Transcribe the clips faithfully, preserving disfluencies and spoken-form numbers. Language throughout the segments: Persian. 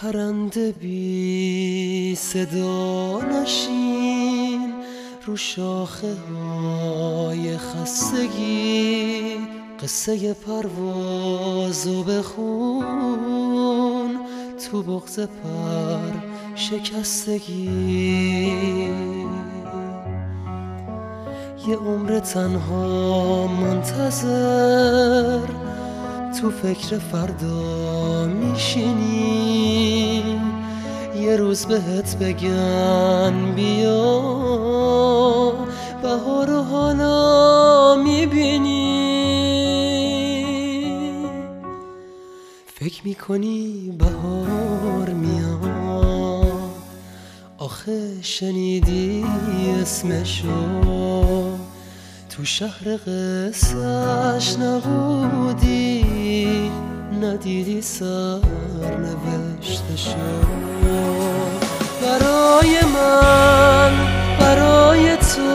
پرنده بی صدا نشین رو شاخه های خستگی، قصه پروازو بخون تو بغض پر شکستگی. یه عمر تنها منتظر تو فکر فردا میشینی، یه روز بهت بگن بیا بهارو حالا میبینی. فکر میکنی بهار میاد، آخه شنیدی اسمشو تو شهر قصه‌اش نبودی، ندیدی سر نوشتشو. برای من برای تو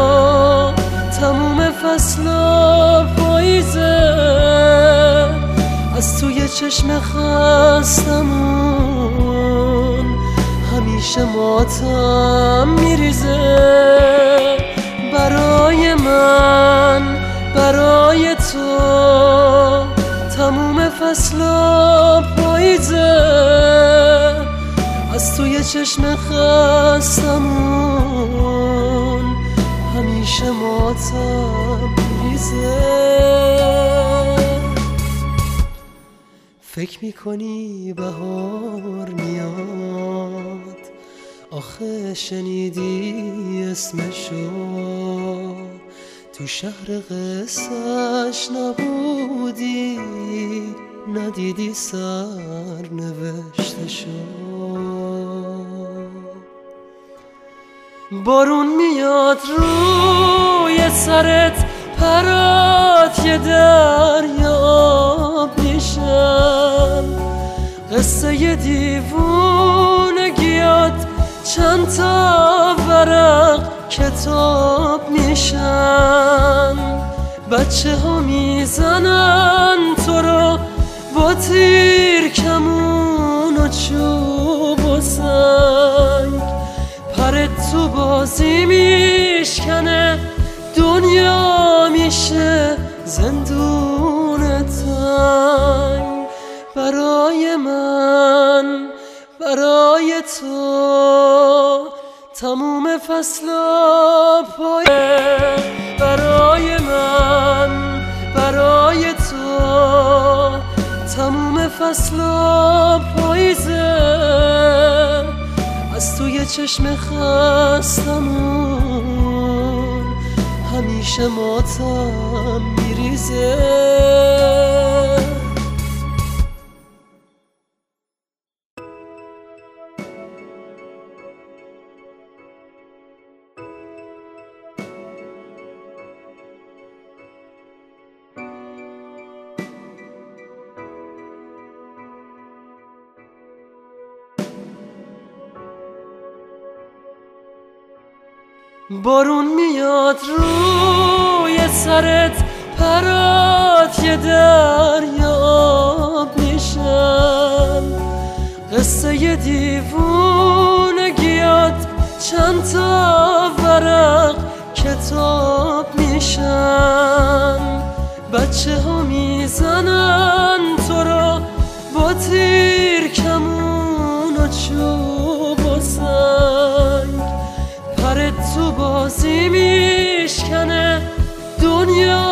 تموم فصلا پاییزه، از توی چشم خستمون همیشه ماتم میریزه. برای من برای تو تموم فصلا پاییزه، از توی چشم خستمون همیشه ماتم میریزه. فکر میکنی بهار میاد، آخه شنیدی اسمشو تو شهر قصه‌اش نبودی، ندیدی سر نوشتشو. بارون میاد روی سرت، پرات یه دریاب میشن، قصه دیوونگیات چند تا ورق کتاب میشن. بچه ها میزنن تو رو با تیر کمون و چوب و سنگ، پرت تو بازی میشکنه، دنیا میشه زندون تنگ. برای من برای تو تموم فصلا پایه، برای من برای تو تموم فصلا پاییزه، از توی چشم خستمون همیشه ماتم میریزه. بارون میاد روی سرت، پرات یه دریاب میشن، قصه دیوونگیات چند تا ورق کتاب میشن. بچه ها میزنن تو رو با تیر کمون و چوب و سنگ، پرت تو بازی میشکنه، دنیا